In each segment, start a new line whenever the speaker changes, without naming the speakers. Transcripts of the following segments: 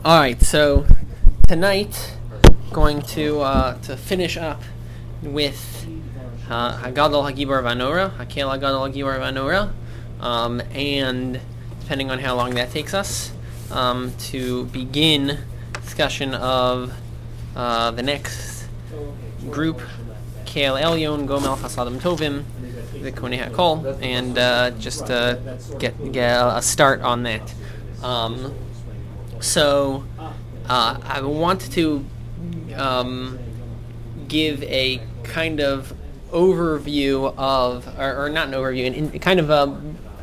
All right, so tonight going to finish up with Hagadol Hagibor Vanora, Hakel Hagadol Hagibor Vanora, and depending on how long that takes us, to begin discussion of the next group, Kel Elyon, Gomel Chasadim Tovim, the Konei HaKol, and just get a start on that. So I want to give a kind of overview of, or not an overview, kind of a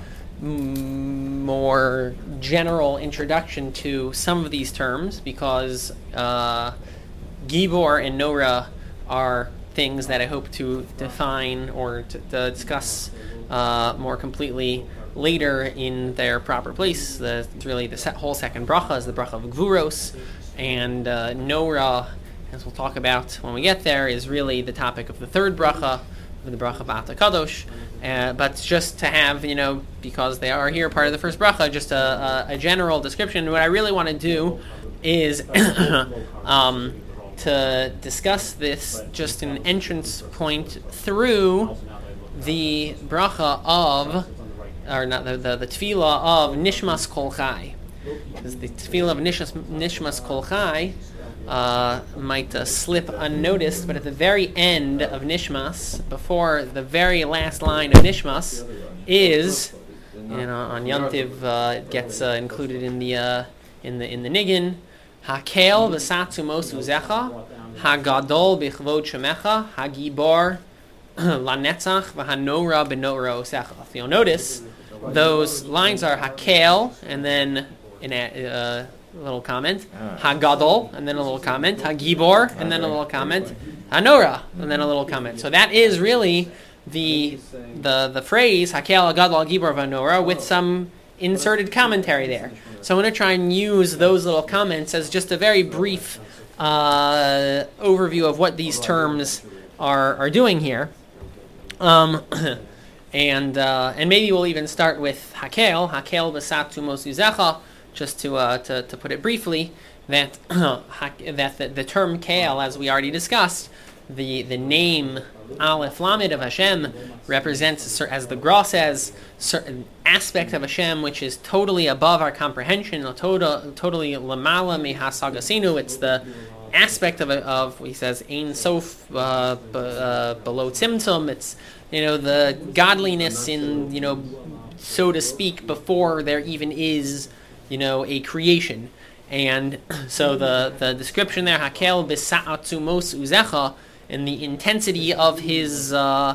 more general introduction to some of these terms, because Gibor and Nora are things that I hope to define or to discuss more completely later in their proper place. It's really the whole second bracha is the bracha of Gvuros, and Nora, as we'll talk about when we get there, is really the topic of the third bracha, the bracha of Ata Kadosh. But just to have, because they are here part of the first bracha, just a general description. What I really want to do is to discuss this, just an entrance point through the bracha of, or not the tefillah of Nishmas Kol Chai. Because the tefillah of Nishmas Kol Chai might slip unnoticed, but at the very end of Nishmas, before the very last line of Nishmas, is, on Yantiv, it gets included in the niggin. Hakel v'satzu mos uzecha, hagadol b'chvod shemecha, hagibor lanetzach v'hanora b'nora osecha. So you'll notice those lines are Hakel, and then in a little comment, Hagadol, and then a little comment, Hagibor, and then a little comment, Hanora, and then a little comment. So that is really the phrase Hakel, Hagadol, Hagibor, Hanora, with some inserted commentary there. So I'm going to try and use those little comments as just a very brief overview of what these terms are doing here. And maybe we'll even start with Hakel v'satzu mos uzecha, just to put it briefly, that the term Kel, as we already discussed, the name Aleph Lamed of Hashem represents, as the Gra says, certain aspect of Hashem which is totally above our comprehension, totally lamala mehasagasinu. It's the aspect of he says Ein Sof below Tzimtzum. It's the godliness in so to speak before there even is a creation. And so the description there, Hakel b'sa'atzu mos uzecha, and the intensity of his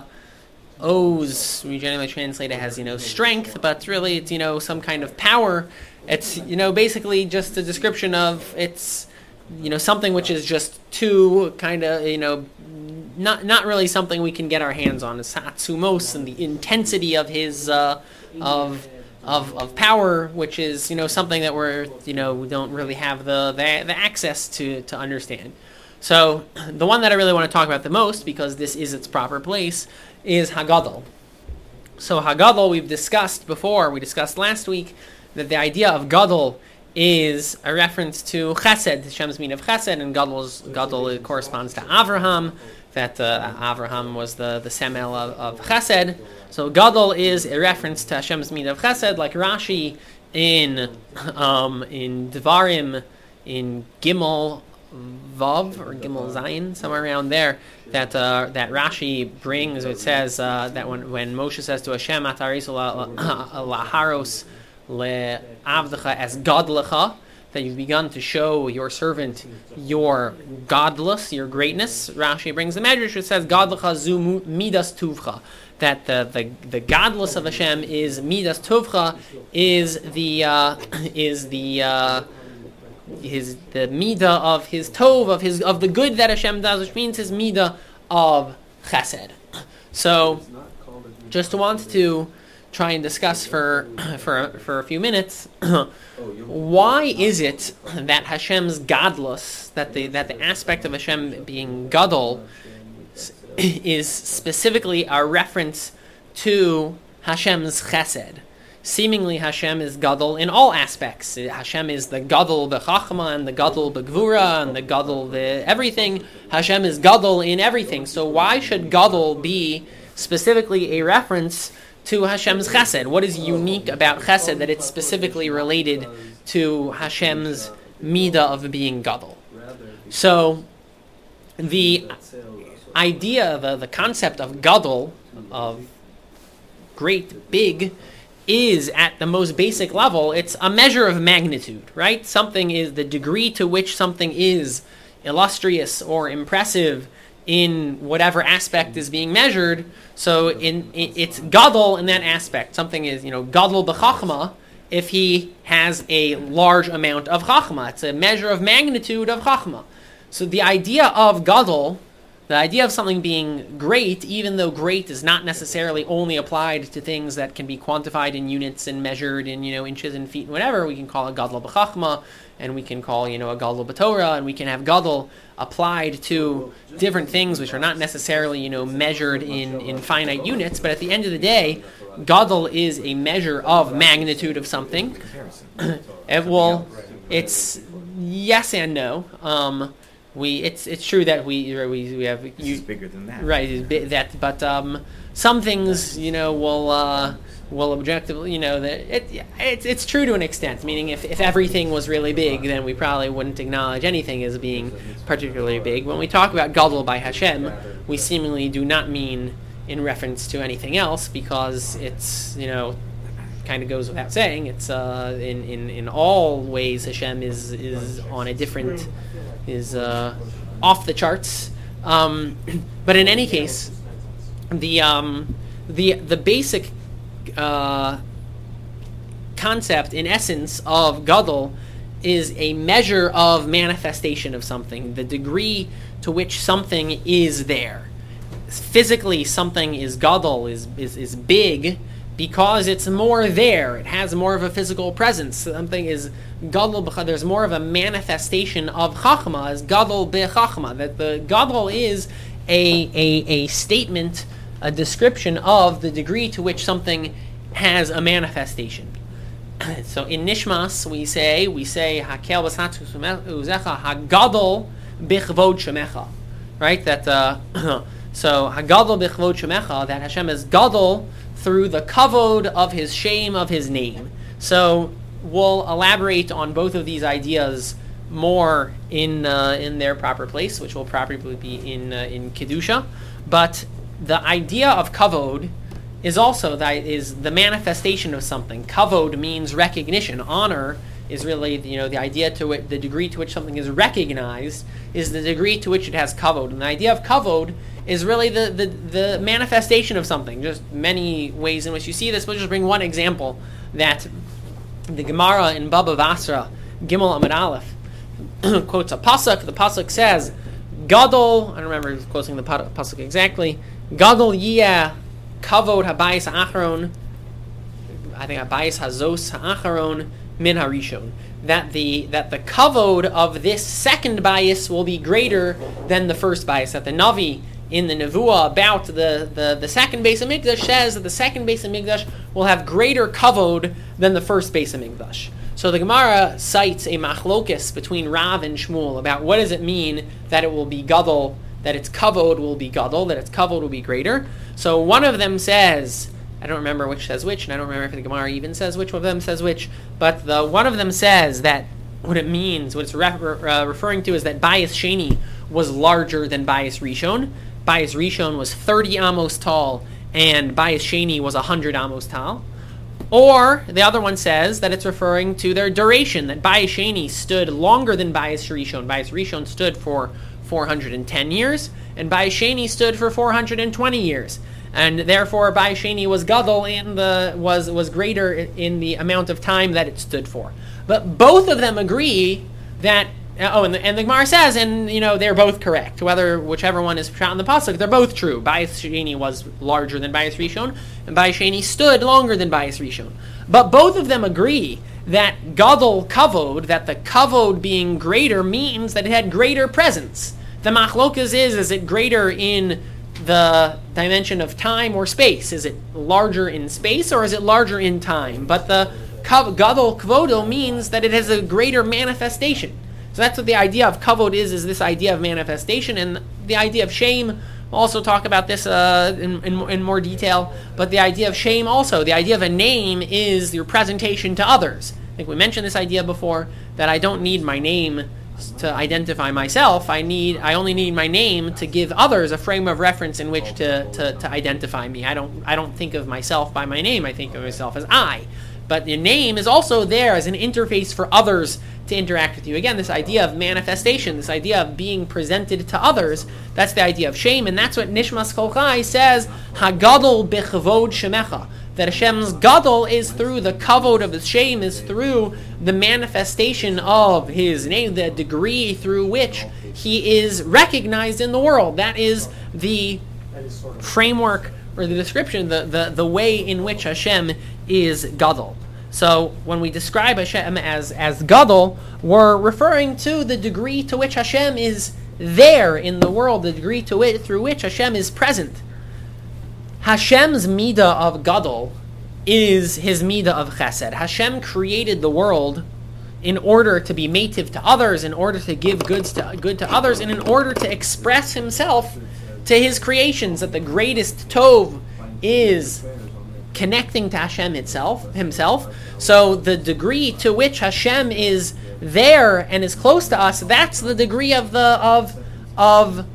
o's, we generally translate it as strength, but really it's some kind of power. It's basically just a description of it's something which is just too kind of not really something we can get our hands on. It's Satsumos, and the intensity of his of power, which is something that we don't really have the access to understand. So the one that I really want to talk about the most, because this is its proper place, is Hagadol. So Hagadol we've discussed before. We discussed last week that the idea of Gadol is a reference to Chesed, Hashem's meaning of Chesed, and Gadol corresponds to Avraham. That Avraham was the semel of Chesed. So Gadol is a reference to Hashem's meaning of Chesed, like Rashi in Devarim, in Gimel Vav or Gimel Zayin, somewhere around there, that Rashi brings. It says that when Moshe says to Hashem, "Ataris laharos le'avdecha as godlecha," that you've begun to show your servant your godless, your greatness. Rashi brings the Medrash which says, "Godlecha zu midas tuvcha," that the godless of Hashem is midas tuvcha, is the midah of his tov, of the good that Hashem does, which means his midah of chesed. So, just want to try and discuss for a few minutes why is it that Hashem's godless, that the aspect of Hashem being gadol is specifically a reference to Hashem's chesed. seemingly Hashem is Gadol in all aspects. Hashem is the Gadol b'chachma and the Gadol b'gvura and the Gadol everything. Hashem is Gadol in everything. So why should Gadol be specifically a reference to Hashem's chesed? What is unique about chesed that it's specifically related to Hashem's midah of being Gadol? So the idea, the concept of Gadol, of great, big, is at the most basic level, it's a measure of magnitude, right? Something is the degree to which something is illustrious or impressive in whatever aspect is being measured. So it's Gadol in that aspect. Something is, Gadol b'chachma if he has a large amount of chachma. It's a measure of magnitude of chachma. So the idea of Gadol, the idea of something being great, even though great is not necessarily only applied to things that can be quantified in units and measured in, inches and feet and whatever, we can call a Gadol b'chachma, and we can call, a Gadol b'Torah, and we can have Gadol applied to different things which are not necessarily, measured in finite units, but at the end of the day, Gadol is a measure of magnitude of something. It's yes and no. It's true that we have
it's bigger than that,
right? But some things will objectively it's true to an extent. Meaning, if everything was really big, then we probably wouldn't acknowledge anything as being particularly big. When we talk about Gadol by Hashem, we seemingly do not mean in reference to anything else, because it's kind of goes without saying. It's in all ways Hashem is on a different. Is off the charts, but in any case, the basic concept, in essence, of Gadol is a measure of manifestation of something, the degree to which something is there. Physically, something is Gadol, is big, because it's more there. It has more of a physical presence. Something is Gadol, there's more of a manifestation of Chachma, as Gadol b'Chachma. That the Gadol is a statement, a description of the degree to which something has a manifestation. So in Nishmas, we say Hakel b'Satu Uzecha Hagadol b'Chvod Shemecha. Right? That so Hagadol b'Chvod Shemecha, that Hashem is Gadol through the kavod of his shame, of his name. So we'll elaborate on both of these ideas more in their proper place, which will probably be in Kedusha. But the idea of kavod is also is the manifestation of something. Kavod means recognition. Honor is really the idea to it, the degree to which something is recognized is the degree to which it has kavod. And the idea of kavod is really the manifestation of something. Just many ways in which you see this. We'll just bring one example that the Gemara in Baba Basra, Gimel Amud Aleph, quotes a pasuk. The pasuk says, Gadol, I don't remember quoting the pasuk exactly, Gadol yiyeh kavod habayis ha'acharon, I think habayis hazos ha'acharon min harishon. That the kavod of this second bias will be greater than the first bias. That the Navi in the Nevuah about the second Beis HaMikdash says that the second Beis HaMikdash will have greater kavod than the first Beis HaMikdash. So the Gemara cites a machlokes between Rav and Shmuel about what does it mean that it will be Gadol, that its kavod will be Gadol, that its kavod will be greater. So one of them says, I don't remember which says which, and I don't remember if the Gemara even says which of them says which, but one of them says that what it means, what it's referring to is that Bayis Sheni was larger than Bayis Rishon. Bayis Rishon was 30 amos tall, and Bayis Sheni was 100 amos tall. Or the other one says that it's referring to their duration, that Bayis Sheni stood longer than Bayis Rishon. Bayis Rishon stood for 410 years, and Bayis Sheni stood for 420 years. And therefore, Bayis Sheni was Gadol was greater in the amount of time that it stood for. But both of them agree that and the Gemara says, and they're both correct. Whichever one is shot in the pasuk, they're both true. Bayis Sheni was larger than Bayis Rishon, and Bayis Sheni stood longer than Bayis Rishon. But both of them agree that Gadol kavod, that the kavod being greater means that it had greater presence. The machlokas is it greater in the dimension of time or space. Is it larger in space or is it larger in time? But the gadol kvodo means that it has a greater manifestation. So that's what the idea of kavod is this idea of manifestation. And the idea of shame, we'll also talk about this in more detail, but the idea of shame also, the idea of a name is your presentation to others. I think we mentioned this idea before, that I don't need my name to identify myself. I only need my name to give others a frame of reference in which to identify me. I don't think of myself by my name. I think of myself as I. But the name is also there as an interface for others to interact with you. Again, this idea of manifestation, this idea of being presented to others, that's the idea of shame, and that's what Nishmas Kol Chai says, Hagadol b'chavod shemecha, that Hashem's gadol is through the kavod of his shame, is through the manifestation of his name, the degree through which he is recognized in the world. That is the framework or the description, the way in which Hashem is gadol. So when we describe Hashem as gadol, we're referring to the degree to which Hashem is there in the world, the degree through which Hashem is present. Hashem's midah of gadol is his midah of chesed. Hashem created the world in order to be mative to others, in order to give good to others, and in order to express himself to his creations. That the greatest tov is connecting to Hashem himself. So the degree to which Hashem is there and is close to us, that's the degree of hatava,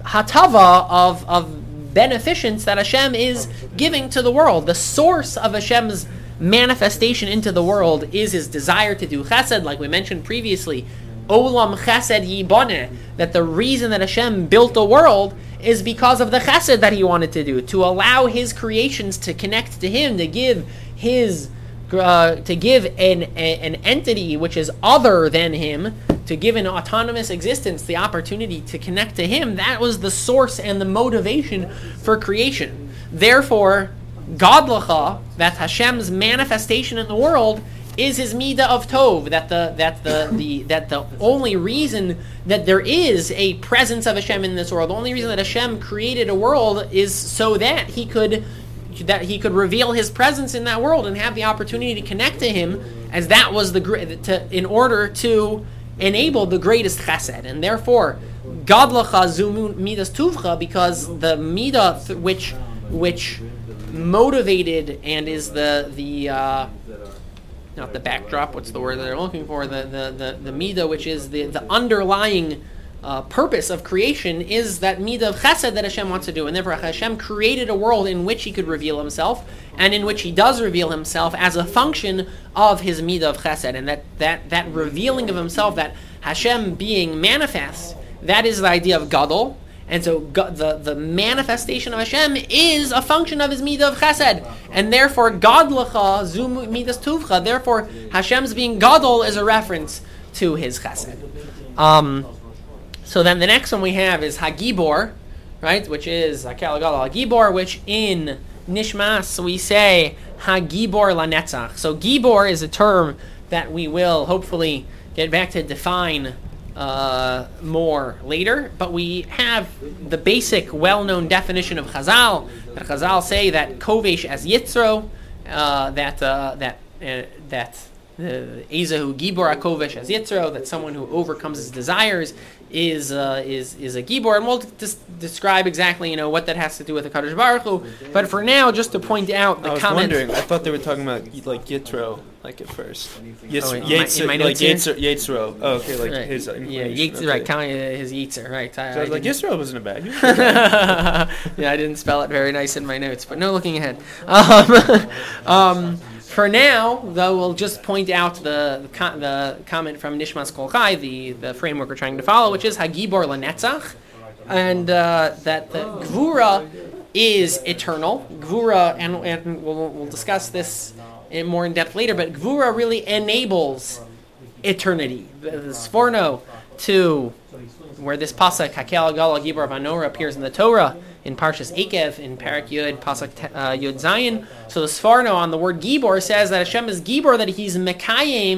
of beneficence that Hashem is giving to the world. The source of Hashem's manifestation into the world is his desire to do chesed, like we mentioned previously. Olam chesed yiboneh, that the reason that Hashem built the world is because of the chesed that he wanted to do, to allow his creations to connect to him, to give an entity which is other than him, to give an autonomous existence the opportunity to connect to him. That was the source and the motivation for creation. Therefore, Gadlacha, that Hashem's manifestation in the world, is his midah of tov. That the only reason that there is a presence of Hashem in this world, the only reason that Hashem created a world, is so that he could reveal his presence in that world and have the opportunity to connect to him, as that was in order to enable the greatest chesed. And therefore, Gadlacha zu midas tuvcha, because the midah which motivated and is the not the backdrop, what's the word that they're looking for, the midah which is the underlying purpose of creation, is that midah of chesed that Hashem wants to do. And therefore Hashem created a world in which he could reveal himself, and in which he does reveal himself as a function of his midah of chesed. And that revealing of himself, that Hashem being manifest, that is the idea of gadol. And so the manifestation of Hashem is a function of his midah of chesed. And therefore, gadlacha zu midas tuvcha. Therefore, Hashem's being gadol is a reference to his chesed. So then the next one we have is Hagibor, right? Which is Hakel Gadol Hagibor, which in Nishmas we say Hagibor lanetzach. So Gibor is a term that we will hopefully get back to define more later, but we have the basic, well-known definition of Chazal. That Chazal say that kovesh as yitzro, that Ezehu Gibor HaKovesh as Yitzro, that someone who overcomes his desires is a Gibor, and we'll describe exactly what that has to do with the Kadosh Baruch Hu. But for now, just to point out the comment.
I thought they were talking about like Yitro, like at first.
Yitzro.
Oh, okay, like right. His
Yitzro, right? Counting his Yitzer, right?
So I was like, Yitro wasn't bad.
Yeah, I didn't spell it very nice in my notes, but no looking ahead. For now, though, we'll just point out the comment from Nishmas Kol Chai, the framework we're trying to follow, which is Hagibor Lanetzach, and that the Gvura is eternal. Gvura, and we'll discuss this more in depth later, but Gvura really enables eternity. The Sforno to where this pasuk Hakel Gadol Gibor Vanora appears in the Torah in Parshas Ekev in Parak Yud pasuk Yud Zayin. So the Sforno on the word Gibor says that Hashem is Gibor, that he's Mekayim,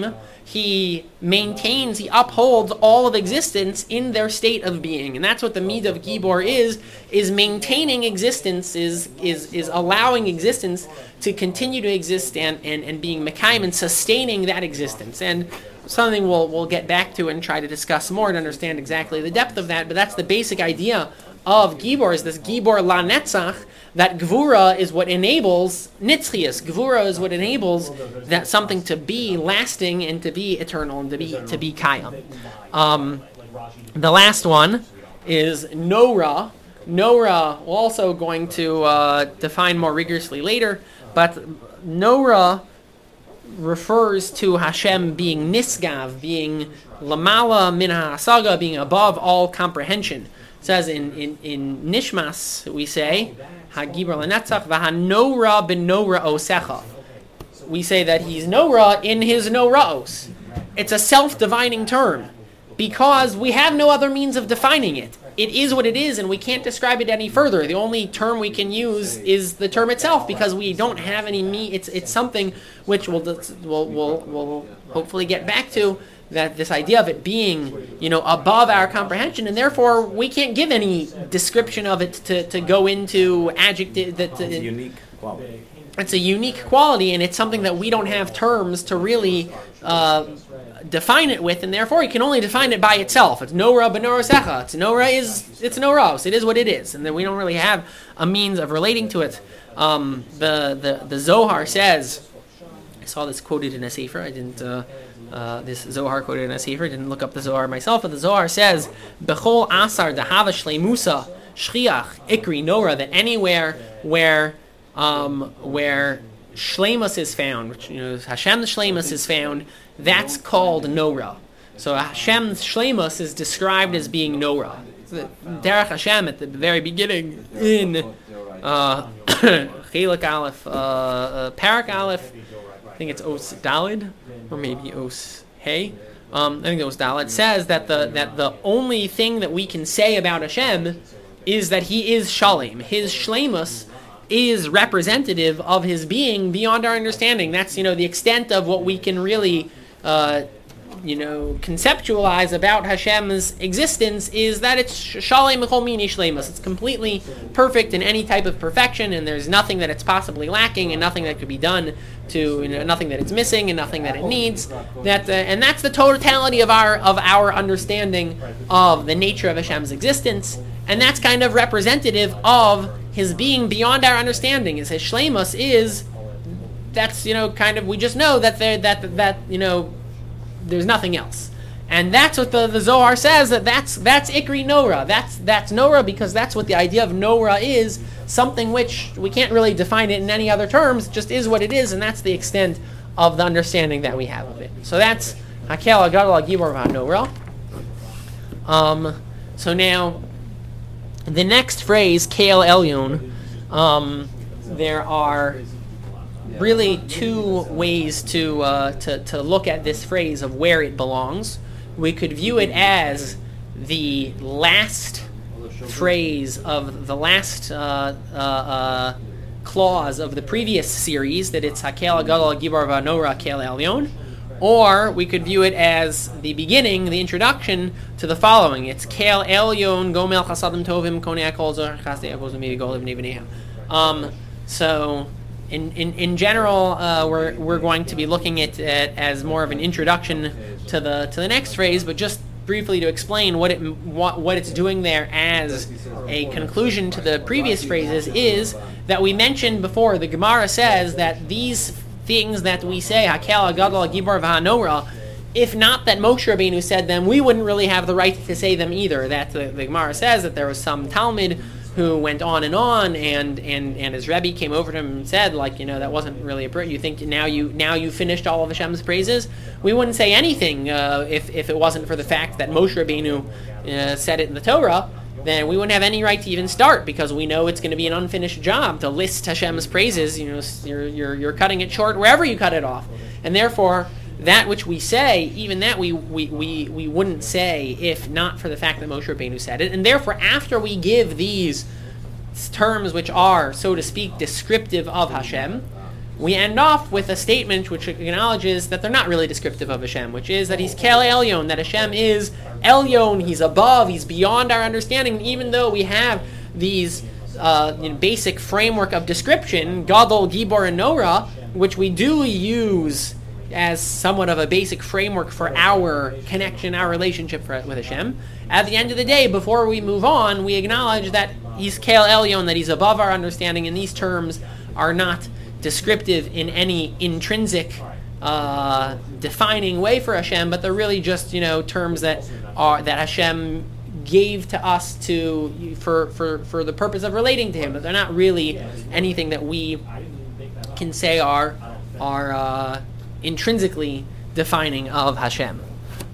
he maintains, he upholds all of existence in their state of being. And that's what the Midah of Gibor is maintaining existence, is allowing existence to continue to exist and being Mekayim and sustaining that existence. And something we'll get back to and try to discuss more to understand exactly the depth of that, but that's the basic idea of Gibor, is this Gibor La Netzach, that Gvura is what enables Nitzchias. Gvura is what enables that something to be lasting and to be eternal and to be Kayam. The last one is Nora. Nora, we're also going to define more rigorously later, but Nora refers to Hashem being Nisgav, being Lamala Min HaSaga, being above all comprehension. It says in Nishmas, we say, Hagibor L'Netzach v'hanora b'nora osecha. We say that he's Nora in his Noraos. It's a self-defining term because we have no other means of defining it. It is what it is, and we can't describe it any further. The only term we can use is the term itself because we don't have any It's something which we'll hopefully get back to, that this idea of it being, above our comprehension, and therefore we can't give any description of it to go into adjective. It's a
unique quality.
It's a unique quality, and it's something that we don't have terms to really define it with, and therefore you can only define it by itself. It's Nora b'Nora Secha. It's Noraos. It is what it is, and then we don't really have a means of relating to it. The Zohar says, I saw this quoted in a sefer. I didn't. This Zohar quoted in a sefer. I didn't look up the Zohar myself, but the Zohar says, "Bechol asar dehava shleimusa shchiach ikri Nora," that anywhere where shleimus is found, which Hashem's shleimus is found, that's called Nora. So Hashem's shleimus is described as being Nora. Derech Hashem at the very beginning in Chelik Aleph, Parak Aleph. I think it's Os Dalid, or maybe Os Hey. I think it was Dalid. Says that the only thing that we can say about Hashem is that He is Shalem. His Shleimus is representative of His being beyond our understanding. That's the extent of what we can really conceptualize about Hashem's existence, is that it's Shalem B'chol Mini Shleimus. It's completely perfect in any type of perfection, and there's nothing that it's possibly lacking, and nothing that could be done to, nothing that it's missing, and nothing that it needs. And that's the totality of our understanding of the nature of Hashem's existence, and that's kind of representative of His being beyond our understanding. Is His Shleimus is, that's we just know that there's nothing else. And that's what the Zohar says, that's Ikri Nora. That's Nora because that's what the idea of Nora is, something which we can't really define it in any other terms, it just is what it is, and that's the extent of the understanding that we have of it. So that's Hakel Agadol Gibor VaNora. So now, the next phrase, Keil Elyon, there are really two ways to look at this phrase of where it belongs. We could view it as the last phrase of the last clause of the previous series, that it's Hakel Agadol Gibor VaNora Keil Elyon, or we could view it as the beginning, the introduction to the following. It's Keil Elyon Gomel Chasadim Tovim Konei Kol Zor Chasdei Avos U'Midi Goliv Nevaneha. So in general, we're going to be looking at it as more of an introduction to the next phrase, but just briefly to explain what it's doing there as a conclusion to the previous phrases is that we mentioned before. The Gemara says that these things that we say, Hakel Agadol Gibor VaNora, if not that Moshe Rabbeinu said them, we wouldn't really have the right to say them either. That the Gemara says that there was some Talmud who went on, and his Rebbe came over to him and said, that wasn't really appropriate. You think now you finished all of Hashem's praises? We wouldn't say anything if it wasn't for the fact that Moshe Rabbeinu said it in the Torah. Then we wouldn't have any right to even start, because we know it's going to be an unfinished job to list Hashem's praises. You're cutting it short wherever you cut it off, and therefore that which we say, even that we wouldn't say if not for the fact that Moshe Rabbeinu said it. And therefore, after we give these terms which are, so to speak, descriptive of Hashem, we end off with a statement which acknowledges that they're not really descriptive of Hashem, which is that he's Kel Elyon, that Hashem is Elyon, he's above, he's beyond our understanding. And even though we have these basic framework of description, Gadol, Gibor, and Nora, which we do use as somewhat of a basic framework for our connection, our relationship with Hashem, at the end of the day, before we move on, we acknowledge that he's Kel Elyon, that he's above our understanding, and these terms are not descriptive in any intrinsic defining way for Hashem, but they're really just terms that Hashem gave to us for the purpose of relating to Him, but they're not really anything that we can say are intrinsically defining of Hashem.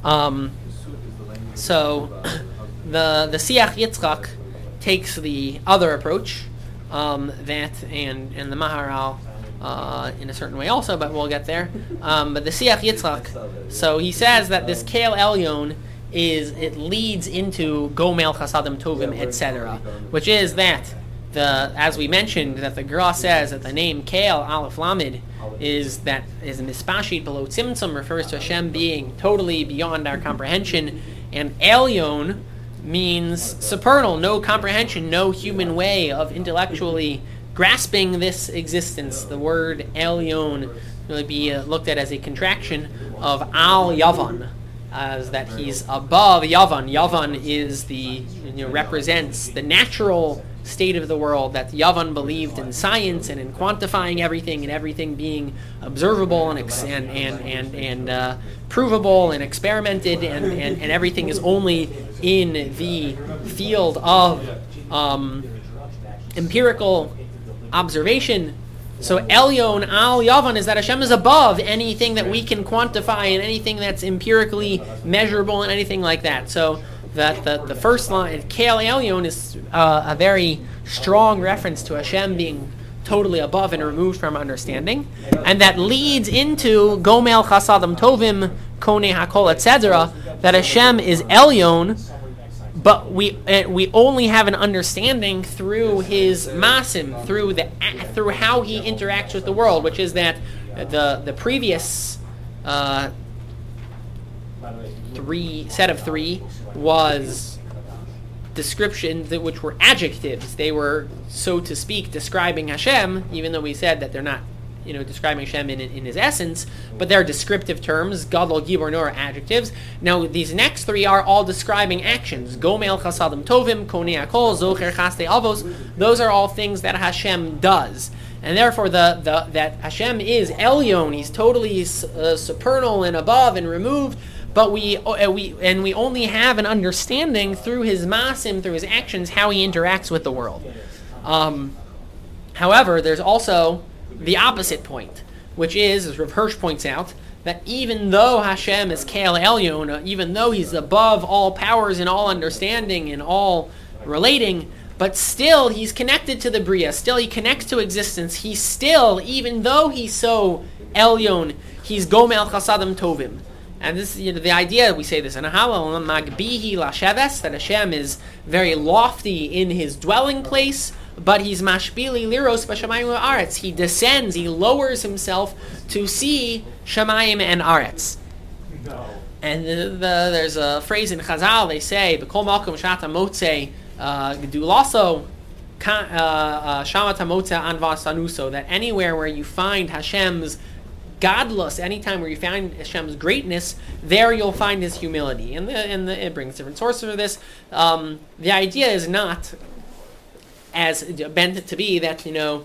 So the Siach Yitzchak takes the other approach, that and the Maharal in a certain way also, but we'll get there. But the Siach Yitzchak, so he says that this Kel Elyon it leads into Gomel Chasadim Tovim, etc., which is that as we mentioned, that the Gra says that the name Kel Aleph Lamed is mispashit below Tzimtzum, refers to Hashem being totally beyond our comprehension, and Elyon means supernal, no comprehension, no human way of intellectually grasping this existence. The word Elyon will be looked at as a contraction of Al Yavan, as that he's above Yavan. Yavan is represents the natural state of the world, that Yavan believed in science and in quantifying everything, and everything being observable and provable and experimented, and everything is only in the field of empirical observation. So Elyon Al Yavan is that Hashem is above anything that we can quantify and anything that's empirically measurable and anything like that. So that the first line, Kel Elyon, is a very strong reference to Hashem being totally above and removed from understanding, and that leads into Gomel Chasadim Tovim, Konei Hakol, etc., that Hashem is Elyon, but we only have an understanding through His Masim, through how He interacts with the world, which is that the previous set of three was descriptions which were adjectives. They were, so to speak, describing Hashem, even though we said that they're not describing Hashem in His essence, but they're descriptive terms. Gadol, Gibor, Nor, adjectives. Now, these next three are all describing actions. Gomel Chasadim Tovim, Konei Hakol, Zocher Chastei Avos. Those are all things that Hashem does. And therefore, that Hashem is Elyon. He's totally supernal and above and removed. But we only have an understanding through His masim, through His actions, how He interacts with the world. However, there's also the opposite point, which is, as Rav Hirsch points out, that even though Hashem is Kel Elyon, even though He's above all powers and all understanding and all relating, but still He's connected to the Bria, still He connects to existence, He's still, even though He's so Elyon, He's Gomel Chasadim Tovim. And this, the idea, we say this in a Hallel, Magbihi Lasheves, that Hashem is very lofty in His dwelling place, but He's Mashbili Liros B'Shamayim Aretz. He descends, He lowers Himself to see Shamayim and Aretz. And there's a phrase in Chazal, they say, B'kol Malkum Shata Motzei Gedulaso Shamata Motzei Anvas Anuso, that anywhere where you find Hashem's godless, anytime where you find Hashem's greatness, there you'll find His humility. And it brings different sources for this. The idea is not as meant to be that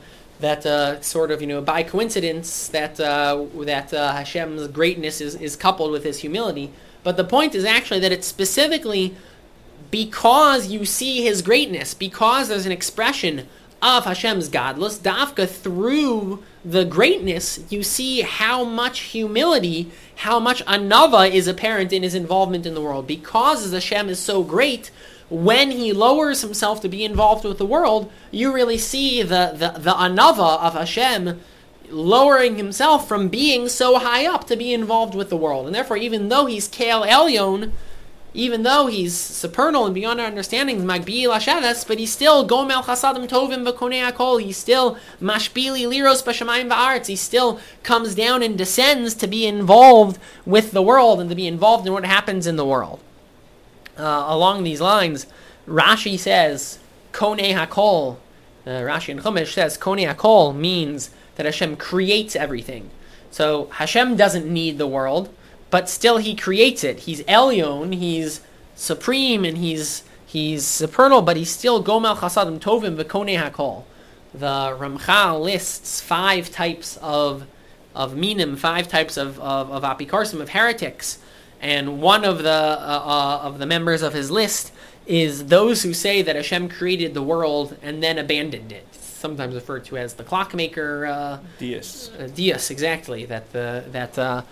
sort of by coincidence that Hashem's greatness is coupled with His humility. But the point is actually that it's specifically because you see His greatness, because there's an expression of Hashem's godless, Dafka, through the greatness, you see how much humility, how much anava is apparent in His involvement in the world. Because Hashem is so great, when He lowers Himself to be involved with the world, you really see the anava of Hashem lowering Himself from being so high up to be involved with the world. And therefore, even though He's Kel Elyon, even though he's supernal and beyond our understanding, Magbi Lashavas, but he's still Gomel Chasadim Tovim V'Konei Hakol. He's still Mashpili Liros B'Shamayim V'Aretz. He still comes down and descends to be involved with the world and to be involved in what happens in the world. Along these lines, Rashi says, Konei Hakol. Rashi in Chumash says, Konei Hakol means that Hashem creates everything. So Hashem doesn't need the world, but still he creates it. He's Elyon, he's supreme, and he's supernal, but he's still Gomel Chasadim Tovim V'Konei Hakol. The Ramchal lists 5 types of minim, 5 types of apikorsim, of heretics, and one of the members of his list is those who say that Hashem created the world and then abandoned it. Sometimes referred to as the clockmaker.
Deists.
Deists, exactly. That the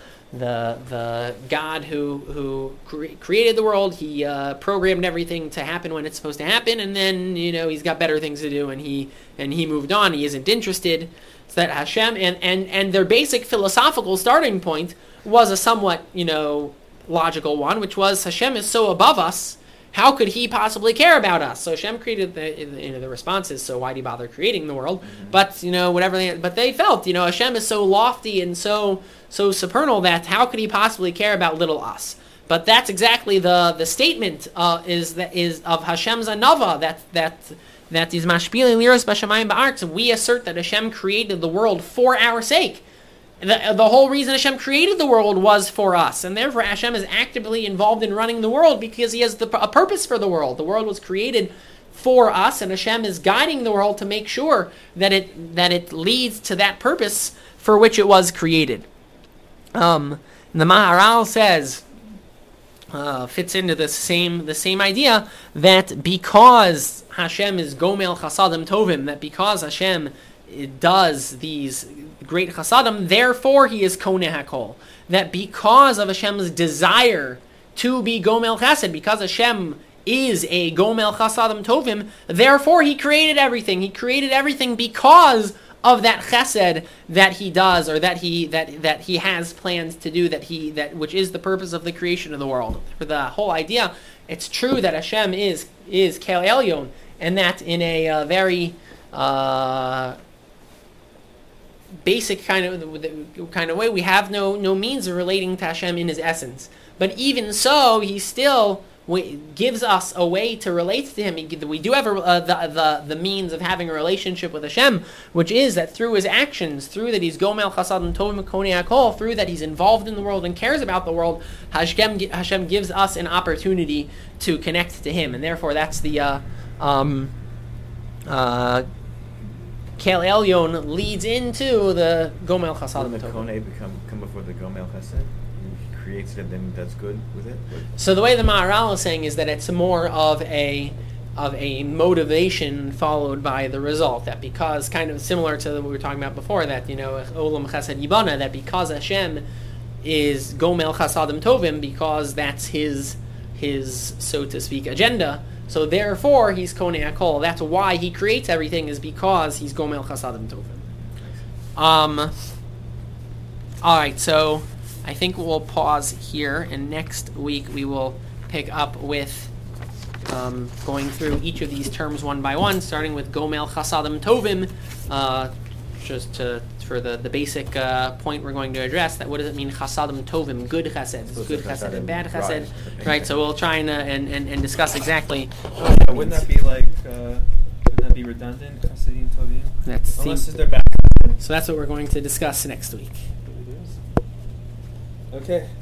God who created the world, he programmed everything to happen when it's supposed to happen, and then he's got better things to do, and he moved on. He isn't interested. So that Hashem and their basic philosophical starting point was a somewhat logical one, which was Hashem is so above us. How could he possibly care about us? So Hashem created the responses. So why do you bother creating the world? But whatever. But they felt Hashem is so lofty and so supernal that how could he possibly care about little us? But that's exactly the statement is of Hashem's anava that is mashpili liros b'shamayim ba'aretz. We assert that Hashem created the world for our sake. The whole reason Hashem created the world was for us, and therefore Hashem is actively involved in running the world because he has a purpose for the world. The world was created for us, and Hashem is guiding the world to make sure that it leads to that purpose for which it was created. The Maharal says, fits into the same idea, that because Hashem is Gomel Chasadim Tovim, that because Hashem does these great chasadim, therefore he is Konei Hakol. That because of Hashem's desire to be Gomel Chesed, because Hashem is a Gomel Chasadim Tovim, therefore he created everything. He created everything because of that Chesed that he does, or that he has plans to do, which is the purpose of the creation of the world. For the whole idea, it's true that Hashem is Kel Elyon, and that in a very basic kind of way, we have no means of relating to Hashem in his essence. But even so, he still gives us a way to relate to him. We do have the means of having a relationship with Hashem, which is that through his actions, through that he's Gomel Chasadim Tovim Konei Hakol, through that he's involved in the world and cares about the world, Hashem gives us an opportunity to connect to him, and therefore that's the Kel Elyon leads into the Gomel Chasadim Tovim.
When the Konei come before the Gomel Chesed, he creates it, then that's good with it?
So the way the Maharal is saying is that it's more of a motivation followed by the result. That because, kind of similar to what we were talking about before, that Olam Chesed Yibana, that because Hashem is Gomel Chasadim Tovim, because that's his so to speak agenda, so therefore he's Konei Hakol. That's why he creates everything, is because he's Gomel Chasadim Tovim. Alright, so I think we'll pause here, and next week we will pick up with going through each of these terms one by one, starting with Gomel Chasadim Tovim, just for the basic point we're going to address. That what does it mean, Chasadim Tovim, good Chesed, good Chesed and bad Chesed, right? So we'll try and discuss exactly.
Wouldn't that be redundant, Chasadim Tovim? Unless they're bad.
So that's what we're going to discuss next week.
Okay.